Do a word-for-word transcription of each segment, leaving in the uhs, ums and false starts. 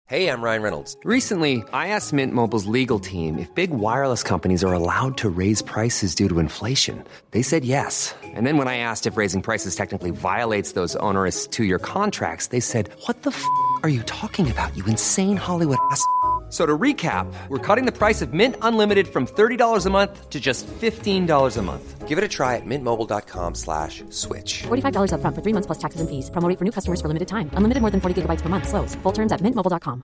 Hey, I'm Ryan Reynolds. Recently, I asked Mint Mobile's legal team if big wireless companies are allowed to raise prices due to inflation. They said yes. And then when I asked if raising prices technically violates those onerous two-year contracts, they said, what the f*** are you talking about, you insane Hollywood ass f- So to recap, we're cutting the price of Mint Unlimited from thirty dollars a month to just fifteen dollars a month. Give it a try at mintmobile.com slash switch. forty-five dollars up front for three months plus taxes and fees. Promo rate for new customers for limited time. Unlimited more than forty gigabytes per month. Slows full terms at mint mobile dot com.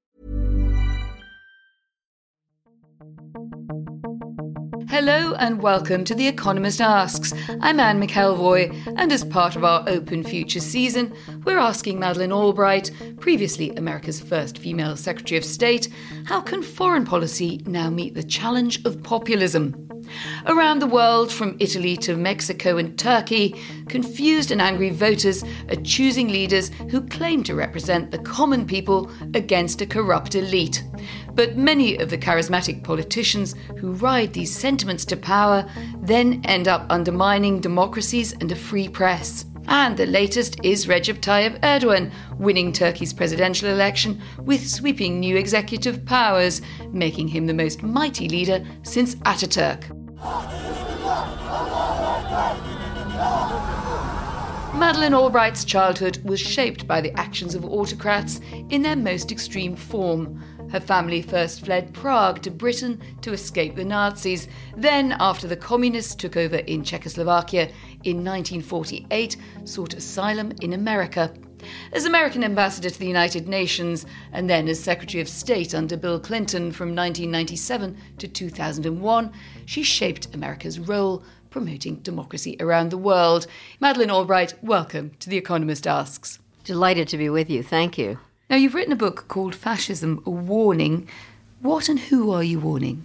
Hello and welcome to The Economist Asks. I'm Anne McElvoy, and as part of our Open Future season, we're asking Madeleine Albright, previously America's first female Secretary of State, how can foreign policy now meet the challenge of populism? Around the world, from Italy to Mexico and Turkey, confused and angry voters are choosing leaders who claim to represent the common people against a corrupt elite. But many of the charismatic politicians who ride these sentiments to power then end up undermining democracies and a free press. And the latest is Recep Tayyip Erdogan winning Turkey's presidential election with sweeping new executive powers, making him the most mighty leader since Ataturk. Madeleine Albright's childhood was shaped by the actions of autocrats in their most extreme form. Her family first fled Prague to Britain to escape the Nazis. Then, after the communists took over in Czechoslovakia in nineteen forty-eight, sought asylum in America. As American ambassador to the United Nations, and then as Secretary of State under Bill Clinton from nineteen ninety-seven to two thousand one, she shaped America's role promoting democracy around the world. Madeleine Albright, welcome to The Economist Asks. Delighted to be with you. Thank you. Now, you've written a book called Fascism, A Warning. What and who are you warning?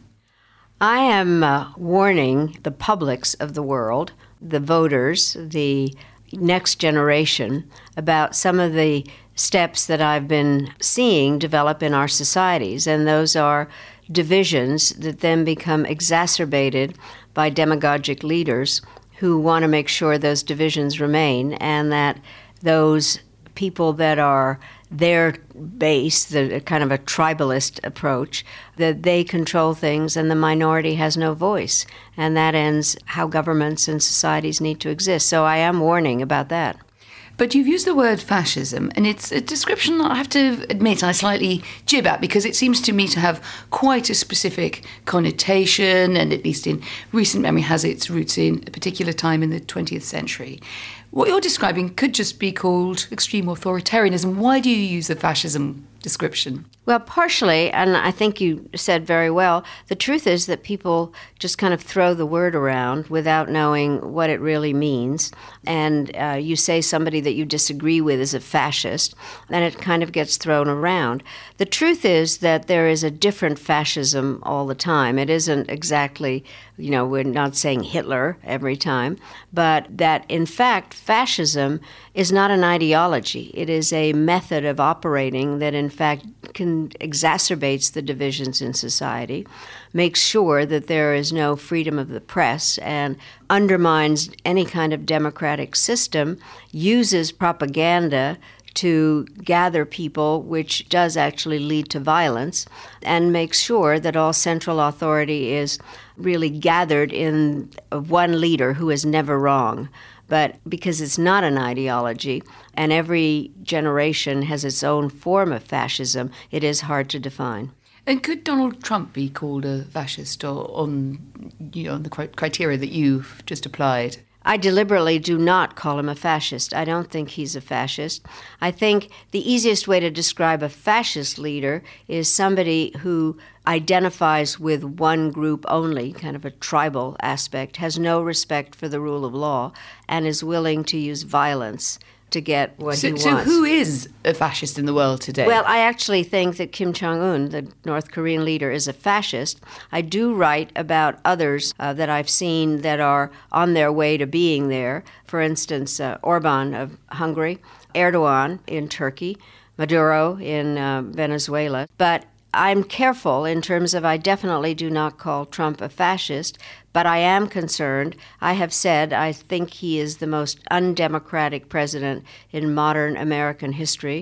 I am uh, warning the publics of the world, the voters, the next generation, about some of the steps that I've been seeing develop in our societies. And those are divisions that then become exacerbated by demagogic leaders who want to make sure those divisions remain, and that those people that are their base, the kind of a tribalist approach, that they control things and the minority has no voice. And that ends how governments and societies need to exist. So I am warning about that. But you've used the word fascism, and it's a description that I have to admit I slightly jib at, because it seems to me to have quite a specific connotation, and at least in recent memory has its roots in a particular time in the twentieth century. What you're describing could just be called extreme authoritarianism. Why do you use the fascism description? Well, partially, and I think you said very well, the truth is that people just kind of throw the word around without knowing what it really means. And uh, you say somebody that you disagree with is a fascist, and it kind of gets thrown around. The truth is that there is a different fascism all the time. It isn't exactly, you know, we're not saying Hitler every time, but that in fact fascism is not an ideology. It is a method of operating that in fact can exacerbates the divisions in society, makes sure that there is no freedom of the press, and undermines any kind of democratic system, uses propaganda to gather people, which does actually lead to violence, and makes sure that all central authority is really gathered in one leader who is never wrong. But because it's not an ideology, and every generation has its own form of fascism, it is hard to define. And could Donald Trump be called a fascist, or on, you know, on the criteria that you've just applied? I deliberately do not call him a fascist. I don't think he's a fascist. I think the easiest way to describe a fascist leader is somebody who identifies with one group only, kind of a tribal aspect, has no respect for the rule of law, and is willing to use violence to get what so, he so wants. So who is a fascist in the world today? Well, I actually think that Kim Jong-un, the North Korean leader, is a fascist. I do write about others uh, that I've seen that are on their way to being there. For instance, uh, Orban of Hungary, Erdogan in Turkey, Maduro in uh, Venezuela. But I'm careful in terms of I definitely do not call Trump a fascist, but I am concerned. I have said I think he is the most undemocratic president in modern American history.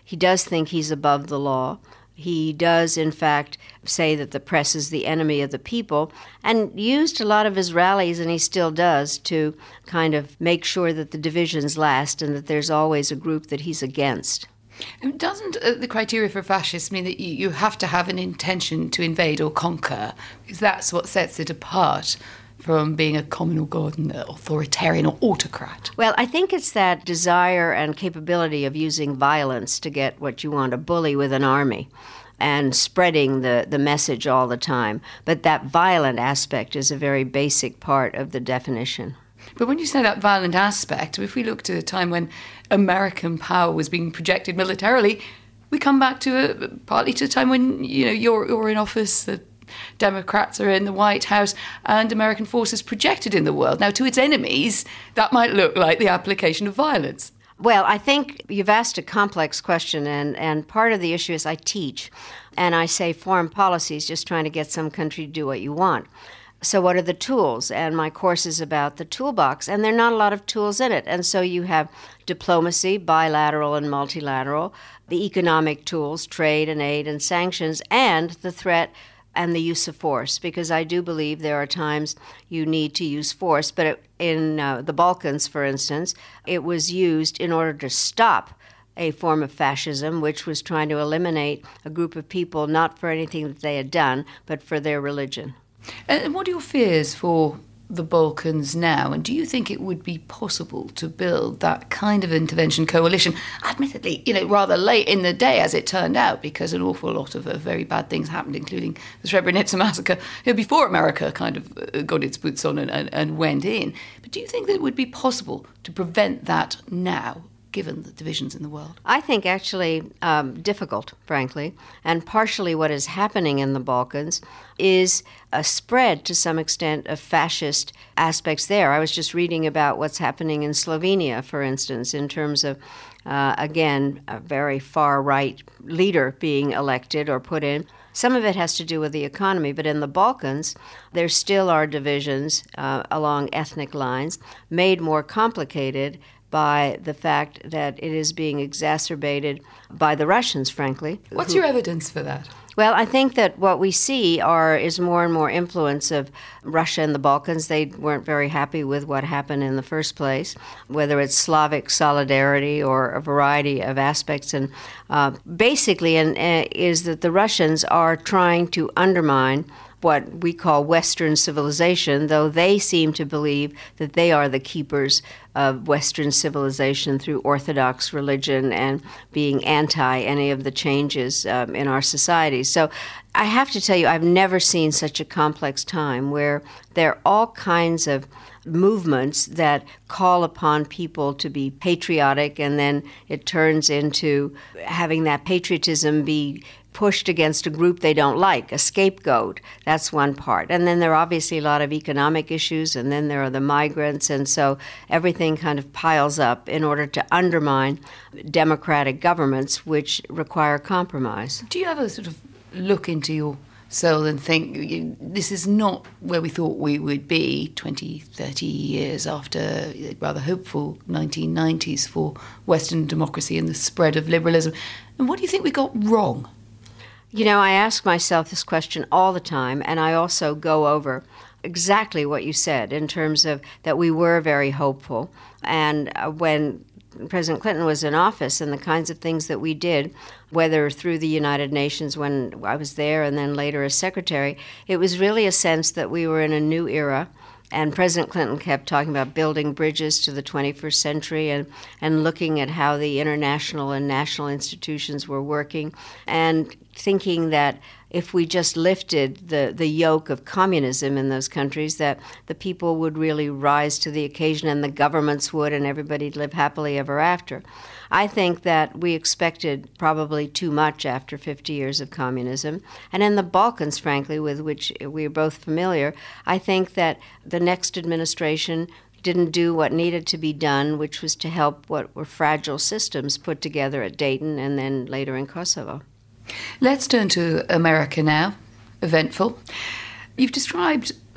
He does think he's above the law. He does, in fact, say that the press is the enemy of the people, and used a lot of his rallies, and he still does, to kind of make sure that the divisions last and that there's always a group that he's against. Doesn't uh, the criteria for fascists mean that you, you have to have an intention to invade or conquer? Because that's what sets it apart from being a communal god and authoritarian or autocrat. Well, I think it's that desire and capability of using violence to get what you want, a bully with an army, and spreading the, the message all the time. But that violent aspect is a very basic part of the definition. But when you say that violent aspect, if we look to a time when American power was being projected militarily, we come back to a, partly to a time when, you know, you're, you're in office, the Democrats are in the White House, and American forces projected in the world. Now, to its enemies, that might look like the application of violence. Well, I think you've asked a complex question, and, and part of the issue is I teach, and I say foreign policy is just trying to get some country to do what you want. So what are the tools? And my course is about the toolbox, and there are not a lot of tools in it. And so you have diplomacy, bilateral and multilateral, the economic tools, trade and aid and sanctions, and the threat and the use of force, because I do believe there are times you need to use force. But it, in uh, the Balkans, for instance, it was used in order to stop a form of fascism, which was trying to eliminate a group of people not for anything that they had done, but for their religion. And what are your fears for the Balkans now? And do you think it would be possible to build that kind of intervention coalition? Admittedly, you know, rather late in the day, as it turned out, because an awful lot of uh, very bad things happened, including the Srebrenica massacre, you know, before America kind of uh, got its boots on and, and, and went in. But do you think that it would be possible to prevent that now, given the divisions in the world? I think actually um, difficult, frankly. And partially what is happening in the Balkans is a spread to some extent of fascist aspects there. I was just reading about what's happening in Slovenia, for instance, in terms of, uh, again, a very far-right leader being elected or put in. Some of it has to do with the economy, but in the Balkans, there still are divisions uh, along ethnic lines, made more complicated by the fact that it is being exacerbated by the Russians, frankly. What's who, your evidence for that? Well, I think that what we see are is more and more influence of Russia in the Balkans. They weren't very happy with what happened in the first place, whether it's Slavic solidarity or a variety of aspects. And uh, basically and, uh, is that the Russians are trying to undermine what we call Western civilization, though they seem to believe that they are the keepers of Western civilization through Orthodox religion and being anti any of the changes um, in our society. So I have to tell you, I've never seen such a complex time where there are all kinds of movements that call upon people to be patriotic, and then it turns into having that patriotism be pushed against a group they don't like, a scapegoat. That's one part. And then there are obviously a lot of economic issues, and then there are the migrants, and so everything kind of piles up in order to undermine democratic governments, which require compromise. Do you ever sort of look into your soul and think, this is not where we thought we would be twenty, thirty years after rather hopeful nineteen nineties for Western democracy and the spread of liberalism? And what do you think we got wrong? You know, I ask myself this question all the time, and I also go over exactly what you said in terms of that we were very hopeful. And uh, when President Clinton was in office and the kinds of things that we did, whether through the United Nations when I was there and then later as secretary, it was really a sense that we were in a new era. And President Clinton kept talking about building bridges to the twenty-first century and, and looking at how the international and national institutions were working and thinking that if we just lifted the, the yoke of communism in those countries, that the people would really rise to the occasion and the governments would and everybody'd live happily ever after. I think that we expected probably too much after fifty years of communism. And in the Balkans, frankly, with which we're both familiar, I think that the next administration didn't do what needed to be done, which was to help what were fragile systems put together at Dayton and then later in Kosovo. Let's turn to America now. Eventful. You've described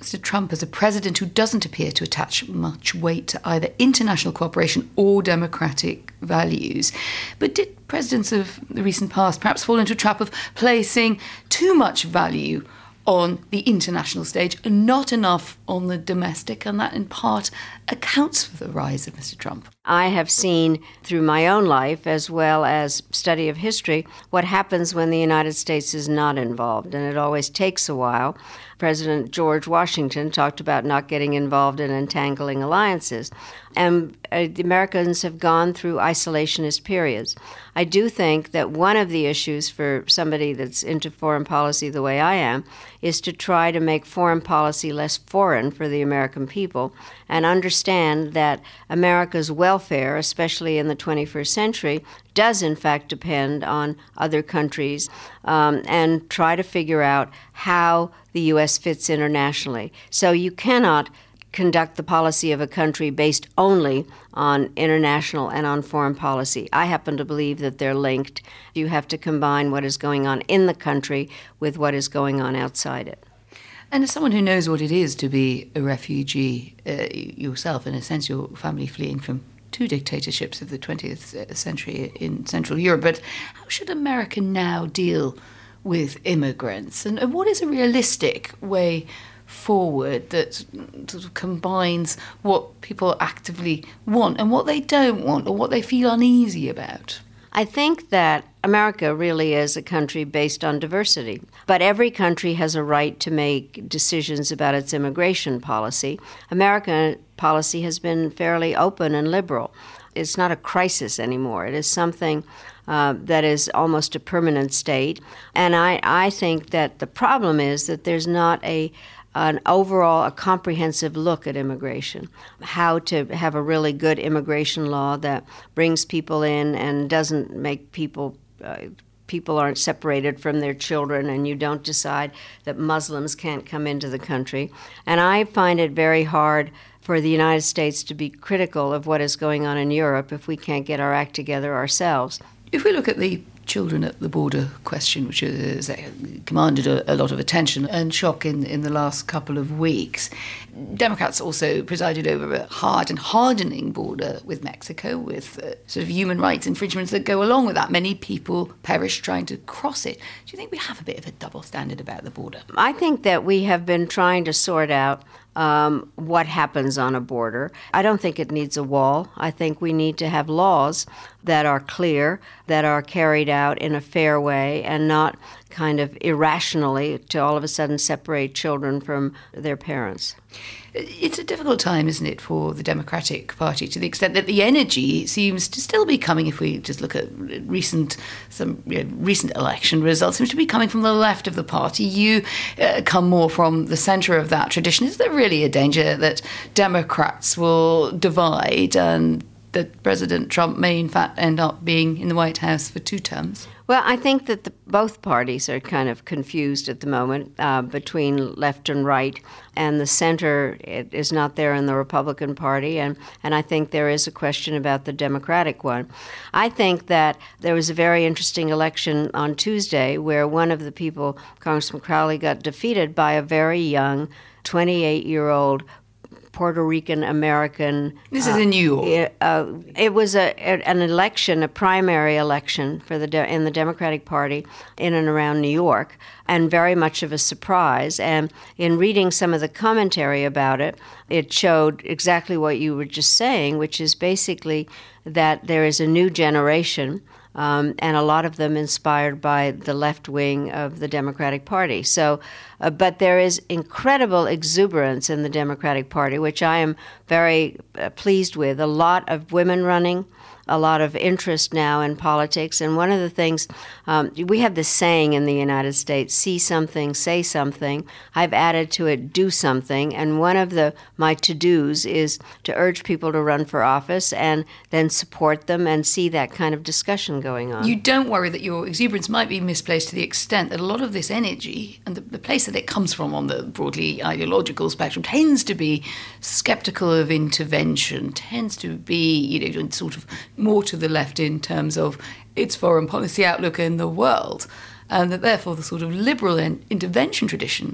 Mister Trump as a president who doesn't appear to attach much weight to either international cooperation or democratic values. But did presidents of the recent past perhaps fall into a trap of placing too much value on the international stage and not enough on the domestic, and that in part accounts for the rise of Mister Trump? I have seen through my own life, as well as study of history, what happens when the United States is not involved, and it always takes a while. President George Washington talked about not getting involved in entangling alliances, and uh, the Americans have gone through isolationist periods. I do think that one of the issues for somebody that's into foreign policy the way I am is to try to make foreign policy less foreign for the American people and understand that America's welfare, especially in the twenty-first century, does in fact depend on other countries, um, and try to figure out how the U S fits internationally. So you cannot conduct the policy of a country based only on international and on foreign policy. I happen to believe that they're linked. You have to combine what is going on in the country with what is going on outside it. And as someone who knows what it is to be a refugee uh, yourself, in a sense, your family fleeing from two dictatorships of the twentieth century in Central Europe, but how should America now deal with immigrants? And, and what is a realistic way forward that sort of combines what people actively want and what they don't want or what they feel uneasy about? I think that America really is a country based on diversity, but every country has a right to make decisions about its immigration policy. American policy has been fairly open and liberal. It's not a crisis anymore. It is something uh, that is almost a permanent state. And I, I think that the problem is that there's not a an overall, a comprehensive look at immigration, how to have a really good immigration law that brings people in and doesn't make people, uh, people aren't separated from their children, and you don't decide that Muslims can't come into the country. And I find it very hard for the United States to be critical of what is going on in Europe if we can't get our act together ourselves. If we look at the children at the border question, which has commanded a, a lot of attention and shock in, in the last couple of weeks, Democrats also presided over a hard and hardening border with Mexico, with uh, sort of human rights infringements that go along with that. Many people perish trying to cross it. Do you think we have a bit of a double standard about the border? I think that we have been trying to sort out Um, what happens on a border. I don't think it needs a wall. I think we need to have laws that are clear, that are carried out in a fair way and not kind of irrationally to all of a sudden separate children from their parents. It's a difficult time, isn't it, for the Democratic Party, to the extent that the energy seems to still be coming, if we just look at recent some you know, recent election results, seems to be coming from the left of the party. You uh, come more from the centre of that tradition. Is there really a danger that Democrats will divide and that President Trump may in fact end up being in the White House for two terms? Well, I think that the, both parties are kind of confused at the moment uh, between left and right, and the center it is not there in the Republican Party, and, and I think there is a question about the Democratic one. I think that there was a very interesting election on Tuesday where one of the people, Congressman Crowley, got defeated by a very young twenty-eight-year-old Puerto Rican American. This is uh, in New York. Uh, it was a, an election, a primary election for the de- in the Democratic Party in and around New York, and very much of a surprise. And in reading some of the commentary about it, it showed exactly what you were just saying, which is basically that there is a new generation. Um, and a lot of them inspired by the left wing of the Democratic Party. So, uh, but there is incredible exuberance in the Democratic Party, which I am very uh, pleased with. A lot of women running, a lot of interest now in politics. And one of the things, um, we have this saying in the United States, see something, say something. I've added to it, do something. And one of the my to-dos is to urge people to run for office and then support them and see that kind of discussion going on. You don't worry that your exuberance might be misplaced to the extent that a lot of this energy and the, the place that it comes from on the broadly ideological spectrum tends to be sceptical of intervention, tends to be, you know, sort of more to the left in terms of its foreign policy outlook in the world, and that therefore the sort of liberal in- intervention tradition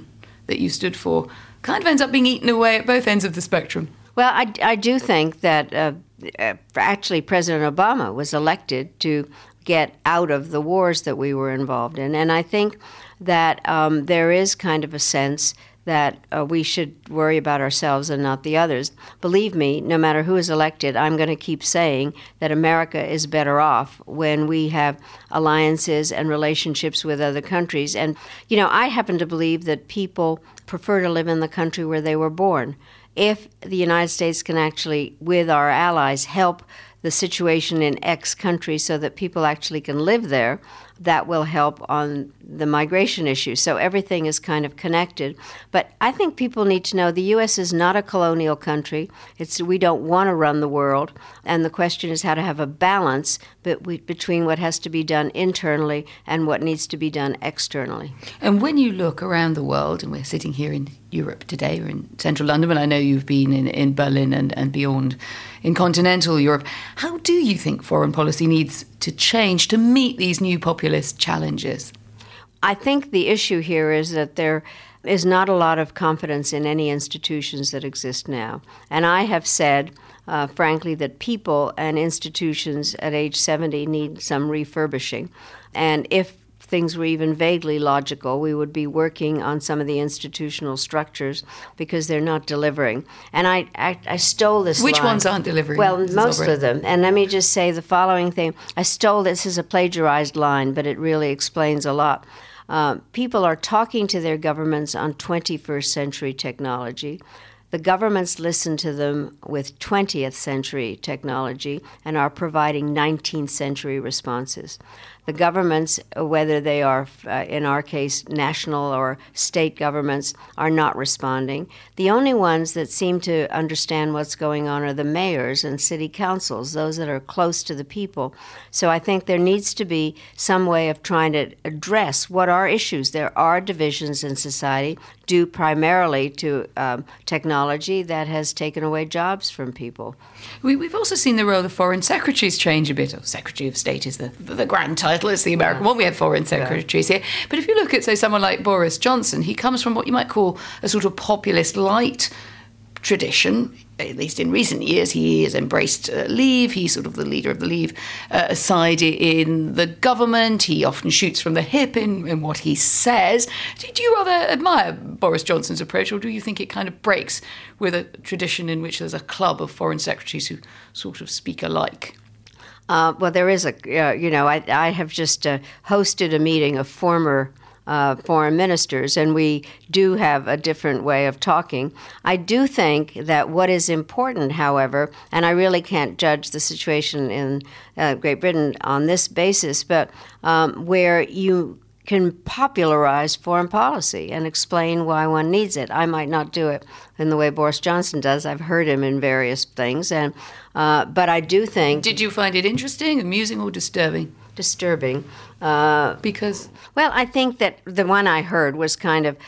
that you stood for kind of ends up being eaten away at both ends of the spectrum. Well, I, I do think that uh, uh, actually President Obama was elected to get out of the wars that we were involved in. And I think that um, there is kind of a sense that uh, we should worry about ourselves and not the others. Believe me, no matter who is elected, I'm going to keep saying that America is better off when we have alliances and relationships with other countries. And, you know, I happen to believe that people prefer to live in the country where they were born. If the United States can actually, with our allies, help the situation in X country so that people actually can live there, that will help on the migration issue. So everything is kind of connected. But I think people need to know the U S is not a colonial country. It's we don't want to run the world. And the question is how to have a balance between what has to be done internally and what needs to be done externally. And when you look around the world, and we're sitting here in Europe today, we're in central London, but I know you've been in, in Berlin and, and beyond in continental Europe, how do you think foreign policy needs to change to meet these new populist challenges? I think the issue here is that there is not a lot of confidence in any institutions that exist now. And I have said, uh, frankly, that people and institutions at age seventy need some refurbishing. And if things were even vaguely logical, we would be working on some of the institutional structures because they're not delivering. And I, I, I stole this Which line. ones aren't delivering? Well, Missus most Albright? of them. And let me just say the following thing. I stole this as a plagiarized line, but it really explains a lot. Uh, people are talking to their governments on twenty-first century technology. The governments listen to them with twentieth century technology and are providing nineteenth century responses. The governments, whether they are, uh, in our case, national or state governments, are not responding. The only ones that seem to understand what's going on are the mayors and city councils, those that are close to the people. So I think there needs to be some way of trying to address what are issues. There are divisions in society due primarily to um, technology that has taken away jobs from people. We, we've also seen the role of foreign secretaries change a bit. Oh, Secretary of State is the, the grand title. It's the American Yeah. one. We have foreign secretaries Yeah. here. But if you look at, say, someone like Boris Johnson, he comes from what you might call a sort of populist light tradition. At least in recent years, he has embraced uh, Leave. He's sort of the leader of the Leave uh, side in the government. He often shoots from the hip in, in what he says. Do, do you rather admire Boris Johnson's approach, or do you think it kind of breaks with a tradition in which there's a club of foreign secretaries who sort of speak alike? Uh, well, there is a, uh, you know, I, I have just uh, hosted a meeting of former uh, foreign ministers, and we do have a different way of talking. I do think that what is important, however, and I really can't judge the situation in uh, Great Britain on this basis, but um, where you can popularize foreign policy and explain why one needs it. I might not do it in the way Boris Johnson does. I've heard him in various things, and uh, but I do think... Did you find it interesting, amusing, or disturbing? Disturbing. Uh, Because? Well, I think that the one I heard was kind of,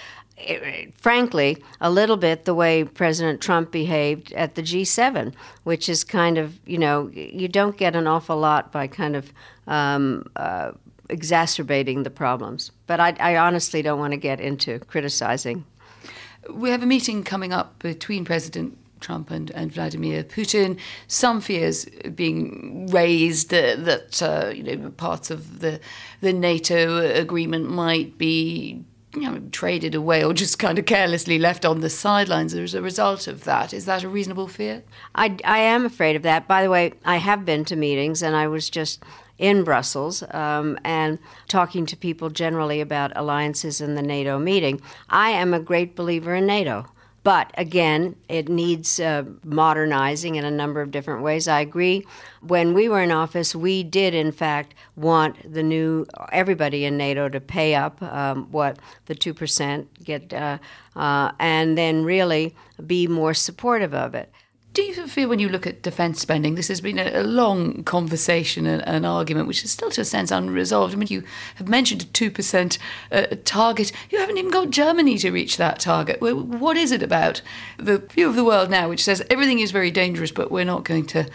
frankly, a little bit the way President Trump behaved at the G seven, which is kind of, you know, you don't get an awful lot by kind of um, uh, exacerbating the problems. But I, I honestly don't want to get into criticizing. We have a meeting coming up between President Trump and, and Vladimir Putin. Some fears being raised uh, that uh, you know parts of the the NATO agreement might be you know traded away or just kind of carelessly left on the sidelines as a result of that. Is that a reasonable fear? I, I am afraid of that. By the way, I have been to meetings, and I was just in Brussels um, and talking to people generally about alliances in the NATO meeting. I am a great believer in NATO. But again, it needs uh, modernizing in a number of different ways. I agree. When we were in office, we did, in fact, want the new everybody in NATO to pay up um, what the two percent get, uh, uh, and then really be more supportive of it. Do you feel when you look at defence spending, this has been a, a long conversation and an argument which is still to a sense unresolved. I mean, you have mentioned a two percent uh, target. You haven't even got Germany to reach that target. What is it about the view of the world now which says everything is very dangerous but we're not going to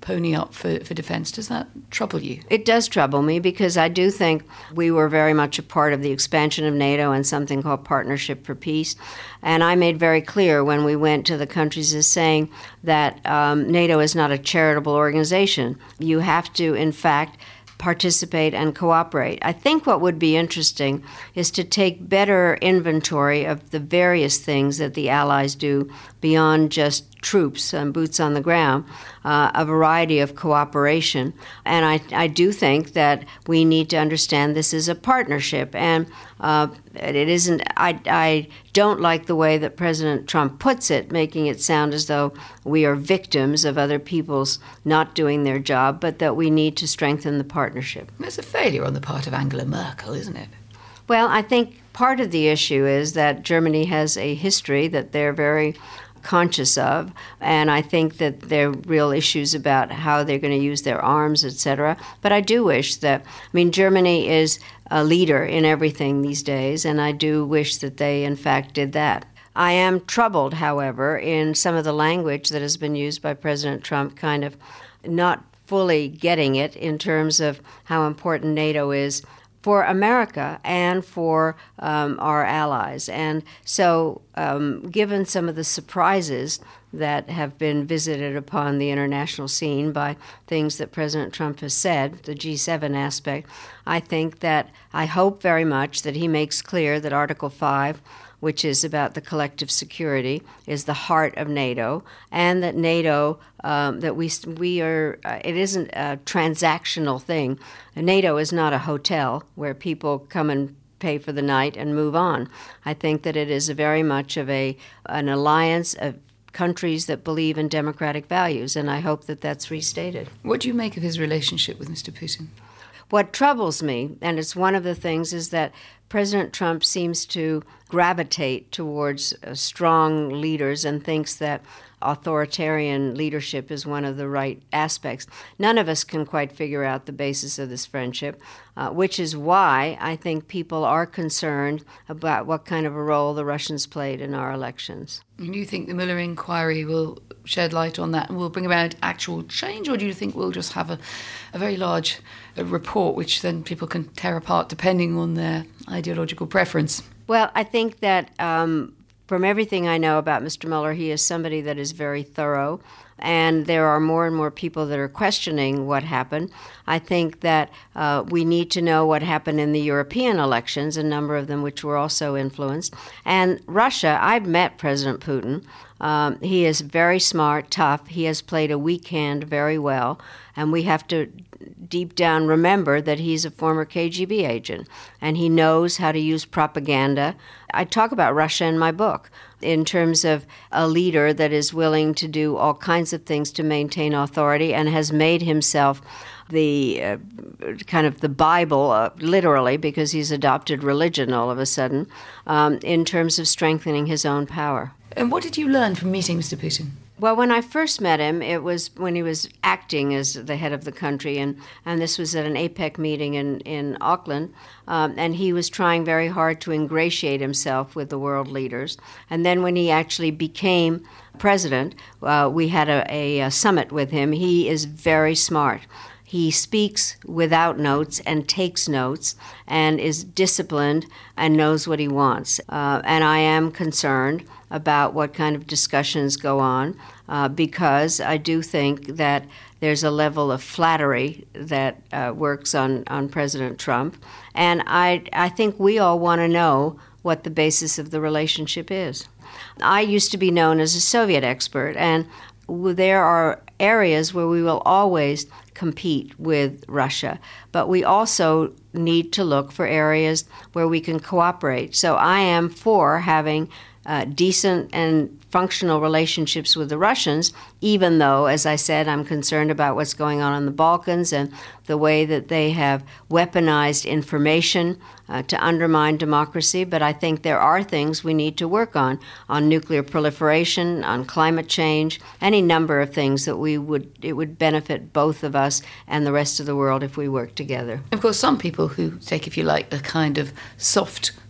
pony up for, for defence. Does that trouble you? It does trouble me because I do think we were very much a part of the expansion of NATO and something called Partnership for Peace. And I made very clear when we went to the countries as saying that um, NATO is not a charitable organization. You have to, in fact, participate and cooperate. I think what would be interesting is to take better inventory of the various things that the Allies do beyond just troops and boots on the ground, uh, a variety of cooperation. And I, I do think that we need to understand this is a partnership. And uh, it isn't, I, I don't like the way that President Trump puts it, making it sound as though we are victims of other people's not doing their job, but that we need to strengthen the partnership. There's a failure on the part of Angela Merkel, isn't it? Well, I think part of the issue is that Germany has a history that they're very conscious of, and I think that there are real issues about how they're going to use their arms, et cetera. But I do wish that, I mean, Germany is a leader in everything these days, and I do wish that they, in fact, did that. I am troubled, however, in some of the language that has been used by President Trump, kind of not fully getting it in terms of how important NATO is for America and for um, our allies. And so um, given some of the surprises that have been visited upon the international scene by things that President Trump has said, the G seven aspect, I think that I hope very much that he makes clear that Article five, which is about the collective security, is the heart of NATO, and that NATO, um, that we we are, uh, it isn't a transactional thing. NATO is not a hotel where people come and pay for the night and move on. I think that it is a very much of a an alliance of countries that believe in democratic values, and I hope that that's restated. What do you make of his relationship with Mister Putin? What troubles me, and it's one of the things, is that President Trump seems to gravitate towards uh, strong leaders and thinks that authoritarian leadership is one of the right aspects. None of us can quite figure out the basis of this friendship, uh, which is why I think people are concerned about what kind of a role the Russians played in our elections. And do you think the Mueller inquiry will shed light on that and will bring about actual change, or do you think we'll just have a, a very large a report which then people can tear apart depending on their ideological preference? Well, I think that um, from everything I know about Mister Mueller, he is somebody that is very thorough, and there are more and more people that are questioning what happened. I think that uh, we need to know what happened in the European elections, a number of them which were also influenced. And Russia, I've met President Putin. Um, he is very smart, tough. He has played a weak hand very well, and we have to deep down remember that he's a former K G B agent, and he knows how to use propaganda. I talk about Russia in my book in terms of a leader that is willing to do all kinds of things to maintain authority and has made himself the uh, kind of the Bible, uh, literally, because he's adopted religion all of a sudden, um, in terms of strengthening his own power. And what did you learn from meeting Mister Putin? Well, when I first met him, it was when he was acting as the head of the country, and, and this was at an APEC meeting in, in Auckland, um, and he was trying very hard to ingratiate himself with the world leaders. And then when he actually became president, uh, we had a, a, a summit with him. He is very smart. He speaks without notes and takes notes and is disciplined and knows what he wants. Uh, and I am concerned about what kind of discussions go on uh, because I do think that there's a level of flattery that uh, works on, on President Trump. And I, I think we all want to know what the basis of the relationship is. I used to be known as a Soviet expert, and there are areas where we will always compete with Russia, but we also need to look for areas where we can cooperate. So I am for having uh, decent and functional relationships with the Russians, even though, as I said, I'm concerned about what's going on in the Balkans and the way that they have weaponized information uh, to undermine democracy. But I think there are things we need to work on, on nuclear proliferation, on climate change, any number of things that we would it would benefit both of us and the rest of the world if we work together. Of course, some people who take, if you like, a kind of soft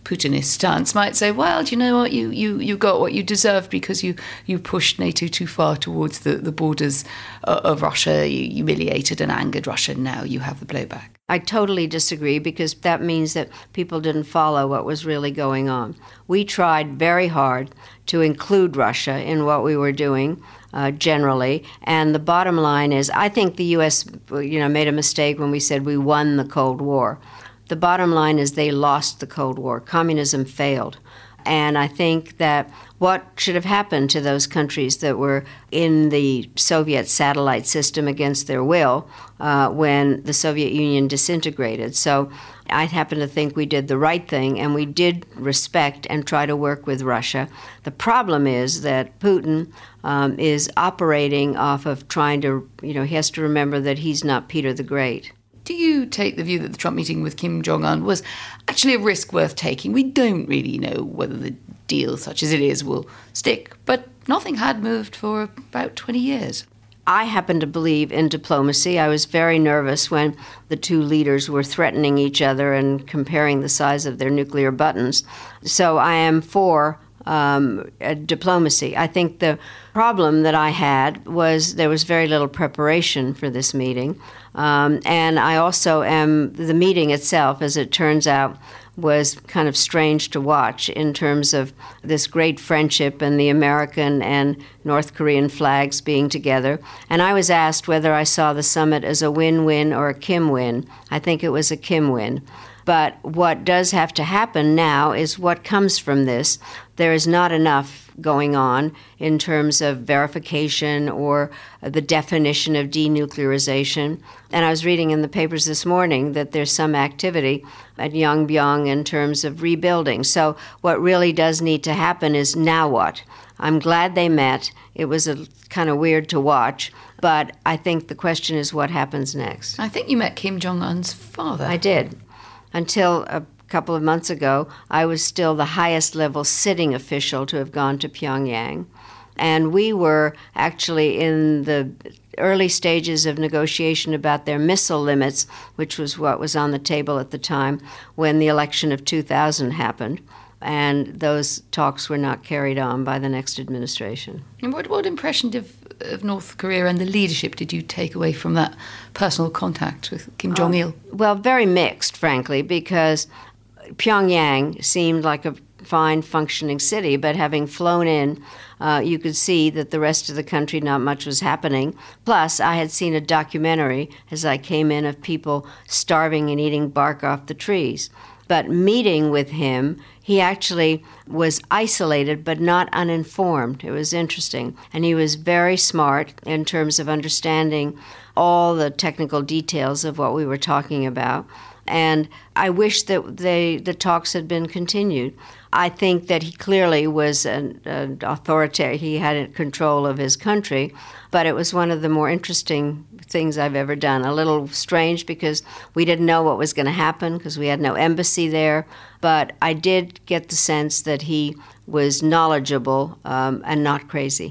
Putinist stance might say, well, do you know what, you you, you got what you deserved because you, you pushed NATO too far towards the, the borders of Russia, you humiliated and angered Russia, now you have the blowback. I totally disagree, because that means that people didn't follow what was really going on. We tried very hard to include Russia in what we were doing uh, generally, and the bottom line is I think the U S you know, made a mistake when we said we won the Cold War. The bottom line is they lost the Cold War. Communism failed. And I think that what should have happened to those countries that were in the Soviet satellite system against their will uh, when the Soviet Union disintegrated. So I happen to think we did the right thing, and we did respect and try to work with Russia. The problem is that Putin um, is operating off of trying to, you know, he has to remember that he's not Peter the Great. Do you take the view that the Trump meeting with Kim Jong-un was actually a risk worth taking? We don't really know whether the deal, such as it is, will stick, but nothing had moved for about twenty years. I happen to believe in diplomacy. I was very nervous when the two leaders were threatening each other and comparing the size of their nuclear buttons. So I am for um, uh, diplomacy. I think the problem that I had was there was very little preparation for this meeting. Um, and I also am, the meeting itself, as it turns out, was kind of strange to watch in terms of this great friendship and the American and North Korean flags being together. And I was asked whether I saw the summit as a win-win or a Kim win. I think it was a Kim win. But what does have to happen now is what comes from this. There is not enough going on in terms of verification or the definition of denuclearization. And I was reading in the papers this morning that there's some activity at Yongbyon in terms of rebuilding. So what really does need to happen is now what? I'm glad they met. It was a kind of weird to watch, but I think the question is what happens next. I think you met Kim Jong-un's father. I did. Until a couple of months ago, I was still the highest level sitting official to have gone to Pyongyang. And we were actually in the early stages of negotiation about their missile limits, which was what was on the table at the time when the election of two thousand happened. And those talks were not carried on by the next administration. And what, what impression of, of North Korea and the leadership did you take away from that personal contact with Kim Jong-il? Uh, well, very mixed, frankly, because Pyongyang seemed like a fine, functioning city, but having flown in, uh, you could see that the rest of the country, not much was happening. Plus, I had seen a documentary as I came in of people starving and eating bark off the trees. But meeting with him, he actually was isolated but not uninformed. It was interesting. And he was very smart in terms of understanding all the technical details of what we were talking about. And I wish that they, the talks had been continued. I think that he clearly was an, an authoritarian. He had control of his country, but it was one of the more interesting things I've ever done. A little strange because we didn't know what was going to happen because we had no embassy there, but I did get the sense that he was knowledgeable um, and not crazy.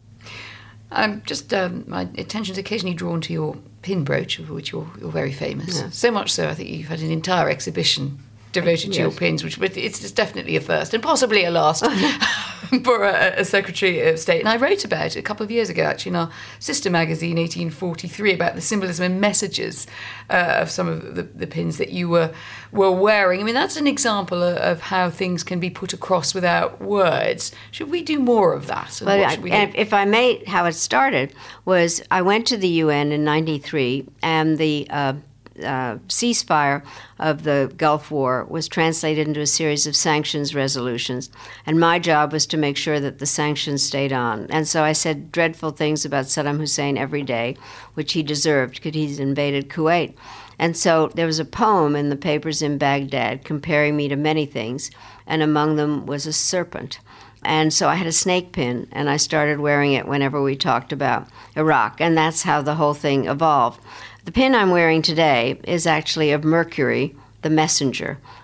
I'm just, um, my attention's occasionally drawn to your pin brooch, of which you're, you're very famous. Yeah. So much so, I think you've had an entire exhibition devoted to Yes. your pins, which but it's just definitely a first and possibly a last for a, a Secretary of State. And I wrote about it a couple of years ago, actually, in our sister magazine, eighteen forty-three, about the symbolism and messages uh, of some of the, the pins that you were were wearing. I mean, that's an example of, of how things can be put across without words. Should we do more of that? And Well, what I, should we and do? if I may, how it started was I went to the U N in ninety-three, and the uh, uh, ceasefire of the Gulf War was translated into a series of sanctions resolutions. And my job was to make sure that the sanctions stayed on. And so I said dreadful things about Saddam Hussein every day, which he deserved because he's invaded Kuwait. And so there was a poem in the papers in Baghdad comparing me to many things, and among them was a serpent. And so I had a snake pin, and I started wearing it whenever we talked about Iraq, and that's how the whole thing evolved. The pin I'm wearing today is actually of Mercury, the messenger.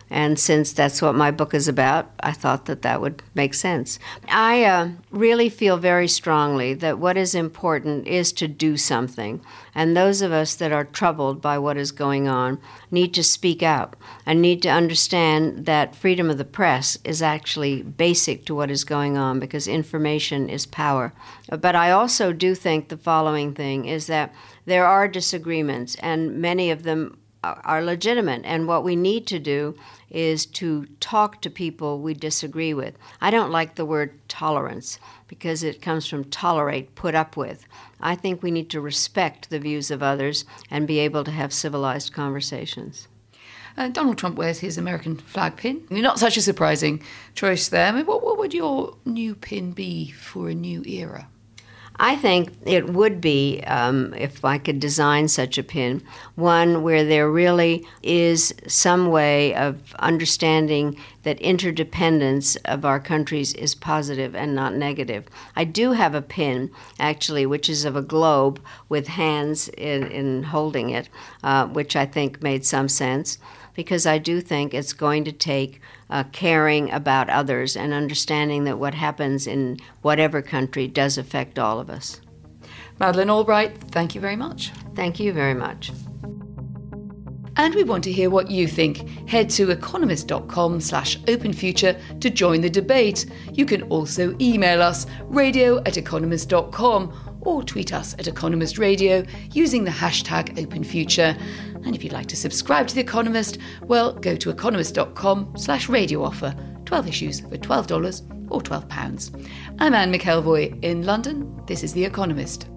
And since that's what my book is about, I thought that that would make sense. I uh, really feel very strongly that what is important is to do something. And those of us that are troubled by what is going on need to speak out and need to understand that freedom of the press is actually basic to what is going on, because information is power. But I also do think the following thing is that there are disagreements, and many of them are legitimate, and what we need to do is to talk to people we disagree with. I don't like the word tolerance because it comes from tolerate, put up with. I think we need to respect the views of others and be able to have civilized conversations. Uh, Donald Trump wears his American flag pin. Not such a surprising choice there. I mean, what, what would your new pin be for a new era? I think it would be, um, if I could design such a pin, one where there really is some way of understanding that interdependence of our countries is positive and not negative. I do have a pin, actually, which is of a globe with hands in, in holding it, uh, which I think made some sense, because I do think it's going to take uh, caring about others and understanding that what happens in whatever country does affect all of us. Madeleine Albright, thank you very much. Thank you very much. And we want to hear what you think. Head to economist.com slash openfuture to join the debate. You can also email us, radio at economist dot com, or tweet us at Economist Radio using the hashtag OpenFuture. And if you'd like to subscribe to The Economist, well, go to economist.com slash radio offer. twelve issues for twelve dollars or twelve pounds. I'm Anne McElvoy in London. This is The Economist.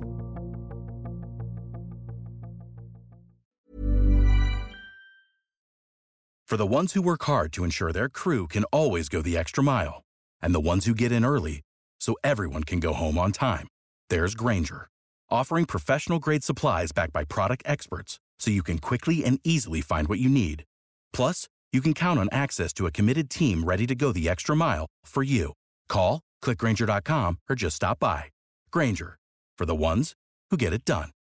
For the ones who work hard to ensure their crew can always go the extra mile, and the ones who get in early so everyone can go home on time, there's Grainger, offering professional-grade supplies backed by product experts so you can quickly and easily find what you need. Plus, you can count on access to a committed team ready to go the extra mile for you. Call, click Grainger dot com, or just stop by. Grainger, for the ones who get it done.